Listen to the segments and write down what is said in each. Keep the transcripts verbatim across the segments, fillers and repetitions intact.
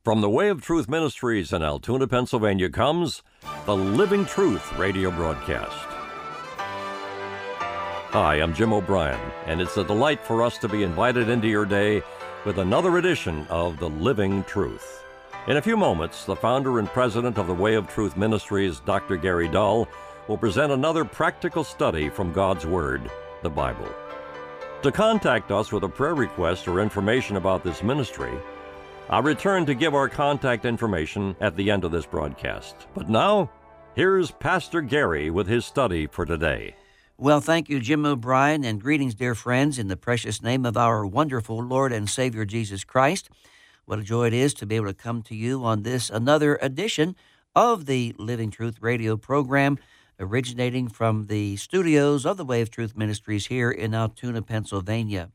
From the Way of Truth Ministries in Altoona, Pennsylvania comes the Living Truth radio broadcast. Hi, I'm Jim O'Brien, and it's a delight for us to be invited into your day with another edition of the Living Truth. In a few moments, the founder and president of the Way of Truth Ministries, Doctor Gary Dull, will present another practical study from God's Word, the Bible. To contact us with a prayer request or information about this ministry, I'll return to give our contact information at the end of this broadcast. But now, here's Pastor Gary with his study for today. Well, thank you, Jim O'Brien, and greetings, dear friends, in the precious name of our wonderful Lord and Savior, Jesus Christ. What a joy it is to be able to come to you on this, another edition of the Living Truth radio program, originating from the studios of the Way of Truth Ministries here in Altoona, Pennsylvania.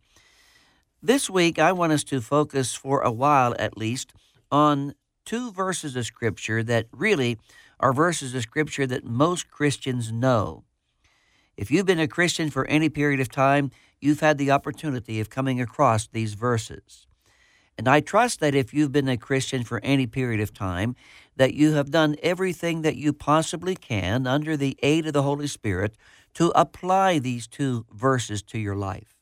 This week, I want us to focus for a while at least on two verses of Scripture that really are verses of Scripture that most Christians know. If you've been a Christian for any period of time, you've had the opportunity of coming across these verses. And I trust that if you've been a Christian for any period of time, that you have done everything that you possibly can under the aid of the Holy Spirit to apply these two verses to your life.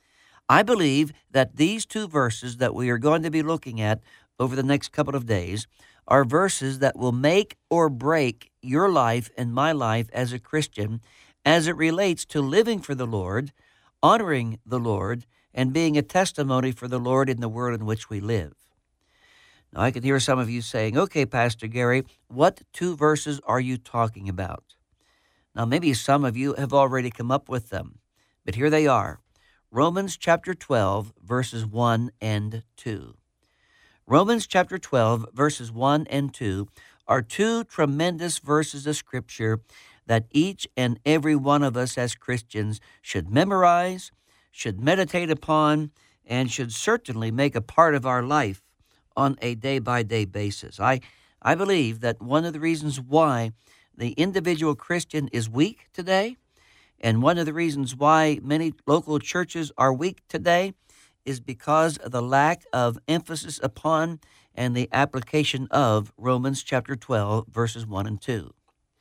I believe that these two verses that we are going to be looking at over the next couple of days are verses that will make or break your life and my life as a Christian as it relates to living for the Lord, honoring the Lord, and being a testimony for the Lord in the world in which we live. Now, I can hear some of you saying, okay, Pastor Gary, what two verses are you talking about? Now, maybe some of you have already come up with them, but here they are. Romans chapter twelve, verses one and two. Romans chapter twelve, verses one and two are two tremendous verses of Scripture that each and every one of us as Christians should memorize, should meditate upon, and should certainly make a part of our life on a day-by-day basis. I, I believe that one of the reasons why the individual Christian is weak today, and one of the reasons why many local churches are weak today, is because of the lack of emphasis upon and the application of Romans chapter twelve, verses one and two.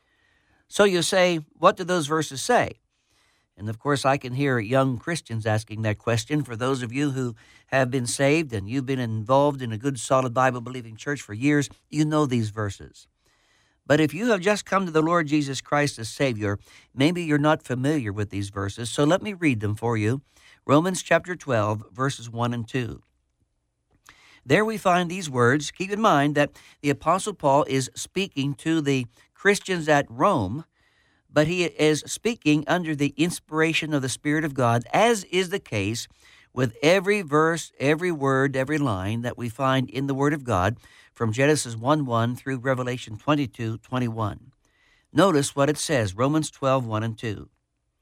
So you say, what do those verses say? And of course, I can hear young Christians asking that question. For those of you who have been saved and you've been involved in a good, solid, Bible-believing church for years, you know these verses. But if you have just come to the Lord Jesus Christ as Savior, maybe you're not familiar with these verses, so let me read them for you. Romans chapter twelve, verses one and two. There we find these words. Keep in mind that the Apostle Paul is speaking to the Christians at Rome, but he is speaking under the inspiration of the Spirit of God, as is the case with every verse, every word, every line that we find in the Word of God from Genesis one one through Revelation twenty-two twenty-one. Notice what it says, Romans twelve, one and two.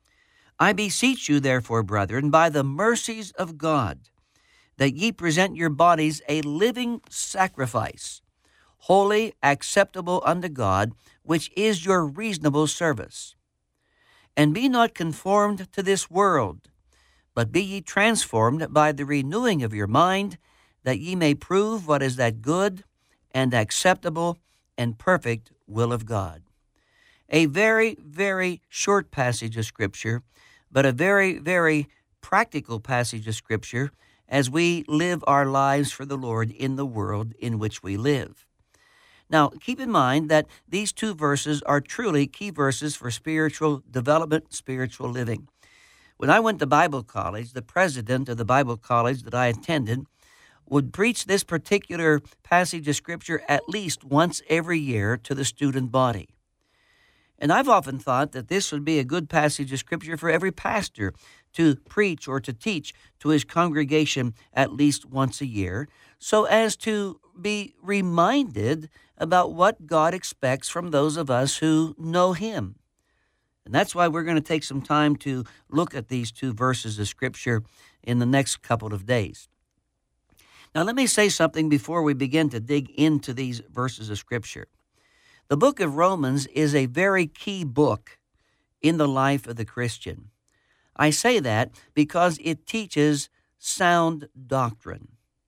I beseech you, therefore, brethren, by the mercies of God, that ye present your bodies a living sacrifice, holy, acceptable unto God, which is your reasonable service. And be not conformed to this world, but be ye transformed by the renewing of your mind, that ye may prove what is that good and acceptable and perfect will of God. A very, very short passage of Scripture, but a very, very practical passage of Scripture as we live our lives for the Lord in the world in which we live. Now, keep in mind that these two verses are truly key verses for spiritual development, spiritual living. When I went to Bible college, the president of the Bible college that I attended would preach this particular passage of Scripture at least once every year to the student body. And I've often thought that this would be a good passage of Scripture for every pastor to preach or to teach to his congregation at least once a year, so as to be reminded about what God expects from those of us who know Him. And that's why we're going to take some time to look at these two verses of Scripture in the next couple of days. Now, let me say something before we begin to dig into these verses of Scripture. The book of Romans is a very key book in the life of the Christian. I say that because it teaches sound doctrine.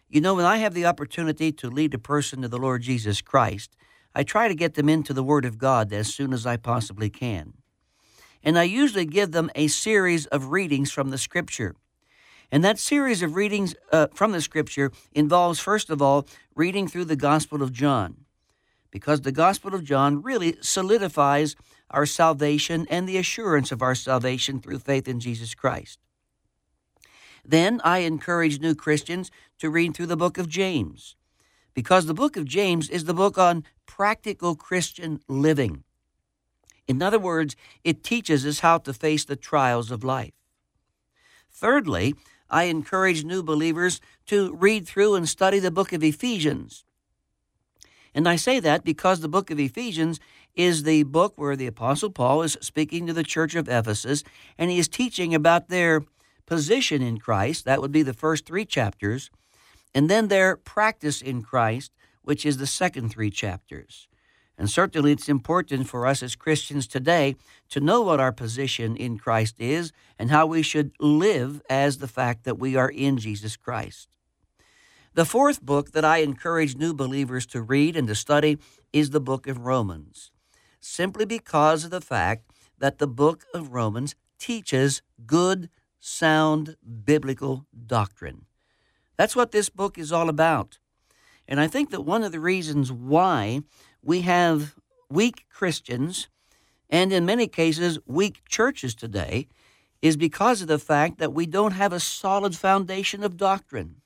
You know, when I have the opportunity to lead a person to the Lord Jesus Christ, I try to get them into the Word of God as soon as I possibly can. And I usually give them a series of readings from the Scripture. And that series of readings uh, from the Scripture involves, first of all, reading through the Gospel of John, because the Gospel of John really solidifies our salvation and the assurance of our salvation through faith in Jesus Christ. Then I encourage new Christians to read through the book of James, because the book of James is the book on practical Christian living. In other words, it teaches us how to face the trials of life. Thirdly, I encourage new believers to read through and study the book of Ephesians. And I say that because the book of Ephesians is the book where the Apostle Paul is speaking to the church of Ephesus, and he is teaching about their position in Christ. That would be the first three chapters. And then their practice in Christ, which is the second three chapters. And certainly it's important for us as Christians today to know what our position in Christ is and how we should live as the fact that we are in Jesus Christ. The fourth book that I encourage new believers to read and to study is the book of Romans, simply because of the fact that the book of Romans teaches good, sound, biblical doctrine. That's what this book is all about. And I think that one of the reasons why we have weak Christians, and in many cases weak churches today, is because of the fact that we don't have a solid foundation of doctrine.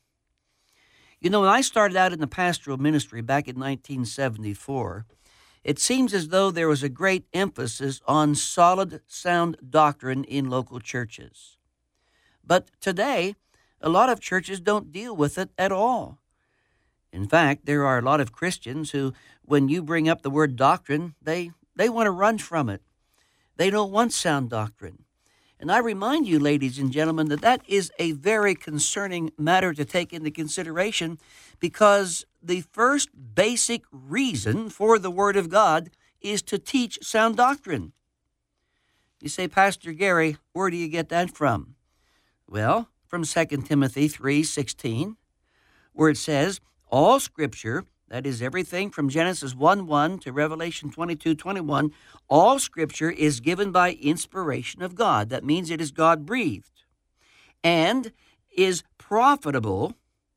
You know, when I started out in the pastoral ministry back in nineteen seventy-four, it seems as though there was a great emphasis on solid, sound doctrine in local churches. But today, a lot of churches don't deal with it at all. In fact, there are a lot of Christians who, when you bring up the word doctrine, they, they want to run from it. They don't want sound doctrine. And I remind you, ladies and gentlemen, that that is a very concerning matter to take into consideration, because the first basic reason for the Word of God is to teach sound doctrine. You say, Pastor Gary, where do you get that from? Well, from Second Timothy three sixteen, where it says, all Scripture, that is everything from Genesis one one to Revelation twenty-two twenty-one, all Scripture is given by inspiration of God. That means it is God-breathed and is profitable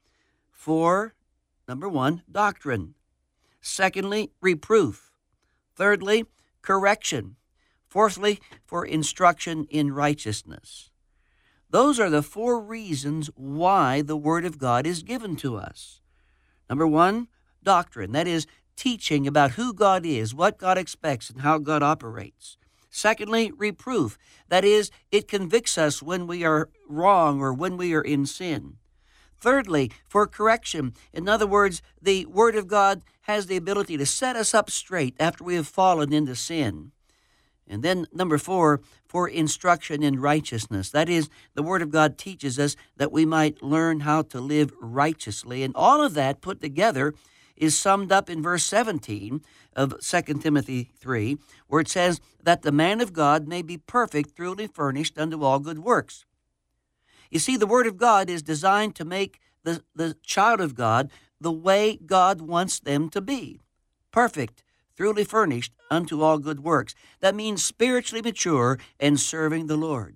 for, number one, doctrine. Secondly, reproof. Thirdly, correction. Fourthly, for instruction in righteousness. Those are the four reasons why the Word of God is given to us. Number one, doctrine. That is, teaching about who God is, what God expects, and how God operates. Secondly, reproof. That is, it convicts us when we are wrong or when we are in sin. Thirdly, for correction. In other words, the Word of God has the ability to set us up straight after we have fallen into sin. And then number four, for instruction in righteousness. That is, the Word of God teaches us that we might learn how to live righteously. And all of that put together is summed up in verse seventeen of Second Timothy three, where it says that the man of God may be perfect, truly furnished unto all good works. You see, the Word of God is designed to make the, the child of God the way God wants them to be. Perfect, truly furnished unto all good works. That means spiritually mature and serving the Lord.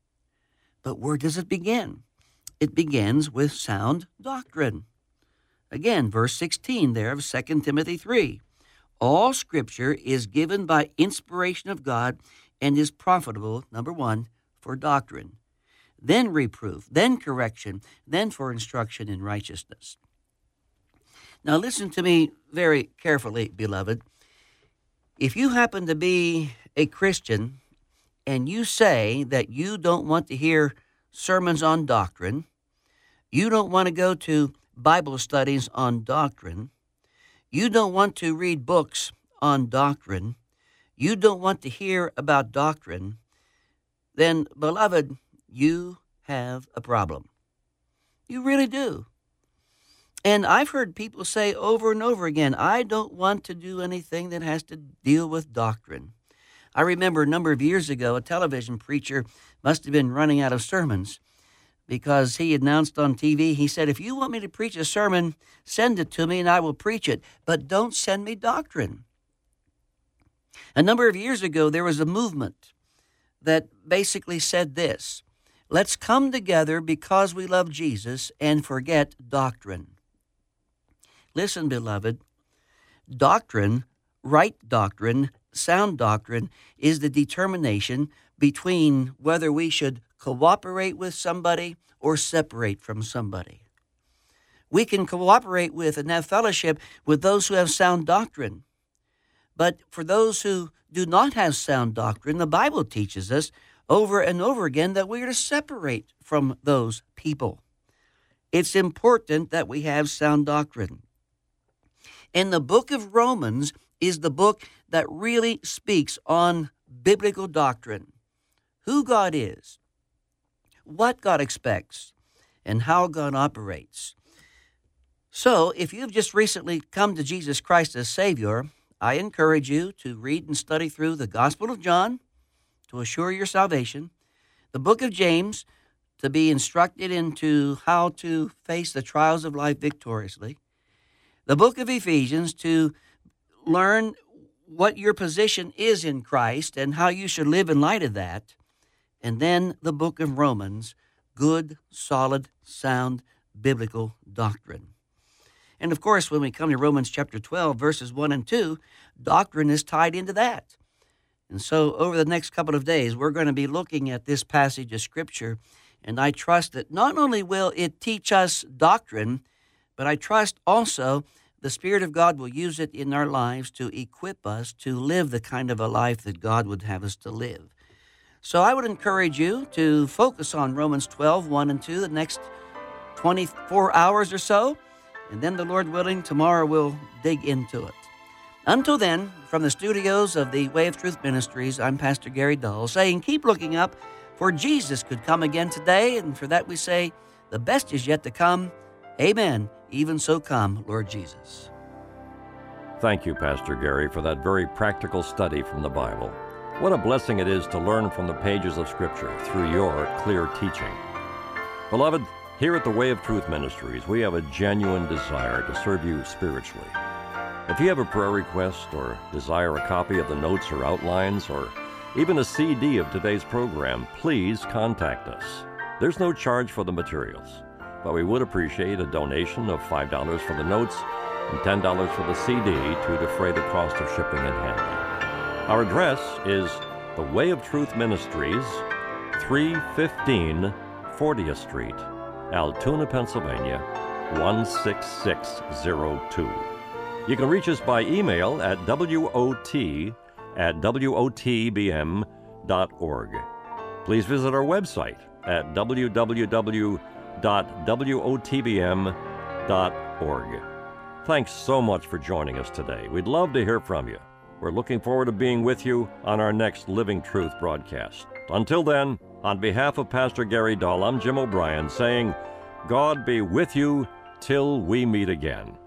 But where does it begin? It begins with sound doctrine. Again, verse sixteen there of Second Timothy three. All Scripture is given by inspiration of God and is profitable, number one, for doctrine, then reproof, then correction, then for instruction in righteousness. Now listen to me very carefully, beloved. If you happen to be a Christian and you say that you don't want to hear sermons on doctrine, you don't want to go to Bible studies on doctrine, you don't want to read books on doctrine, you don't want to hear about doctrine, then, beloved, you have a problem. You really do. And I've heard people say over and over again, I don't want to do anything that has to deal with doctrine. I remember a number of years ago, a television preacher must have been running out of sermons, because he announced on T V, he said, if you want me to preach a sermon, send it to me and I will preach it, but don't send me doctrine. A number of years ago, there was a movement that basically said this: let's come together because we love Jesus and forget doctrine. Listen, beloved, doctrine, right doctrine, sound doctrine is the determination between whether we should cooperate with somebody or separate from somebody. We can cooperate with and have fellowship with those who have sound doctrine. But for those who do not have sound doctrine, the Bible teaches us over and over again that we are to separate from those people. It's important that we have sound doctrine. And the book of Romans is the book that really speaks on biblical doctrine, who God is, what God expects, and how God operates. So, if you've just recently come to Jesus Christ as Savior, I encourage you to read and study through the Gospel of John to assure your salvation, the book of James to be instructed into how to face the trials of life victoriously, the book of Ephesians to learn what your position is in Christ and how you should live in light of that, and then the book of Romans, good, solid, sound, biblical doctrine. And of course, when we come to Romans chapter twelve, verses one and two, doctrine is tied into that. And so over the next couple of days, we're going to be looking at this passage of Scripture, and I trust that not only will it teach us doctrine, but I trust also the Spirit of God will use it in our lives to equip us to live the kind of a life that God would have us to live. So I would encourage you to focus on Romans twelve, one and two, the next twenty-four hours or so, and then the Lord willing, tomorrow we'll dig into it. Until then, from the studios of the Way of Truth Ministries, I'm Pastor Gary Dull, saying keep looking up, for Jesus could come again today, and for that we say, the best is yet to come. Amen. Even so come, Lord Jesus. Thank you, Pastor Gary, for that very practical study from the Bible. What a blessing it is to learn from the pages of Scripture through your clear teaching. Beloved, here at the Way of Truth Ministries, we have a genuine desire to serve you spiritually. If you have a prayer request or desire a copy of the notes or outlines or even a C D of today's program, please contact us. There's no charge for the materials, but we would appreciate a donation of five dollars for the notes and ten dollars for the C D to defray the cost of shipping and handling. Our address is the Way of Truth Ministries, three fifteen fortieth Street, Altoona, Pennsylvania, one six six zero two. You can reach us by email at W O T at W O T B M dot org. Please visit our website at w w w dot W O T B M dot org. Thanks so much for joining us today. We'd love to hear from you. We're looking forward to being with you on our next Living Truth broadcast. Until then, on behalf of Pastor Gary Dull, I'm Jim O'Brien saying, God be with you till we meet again.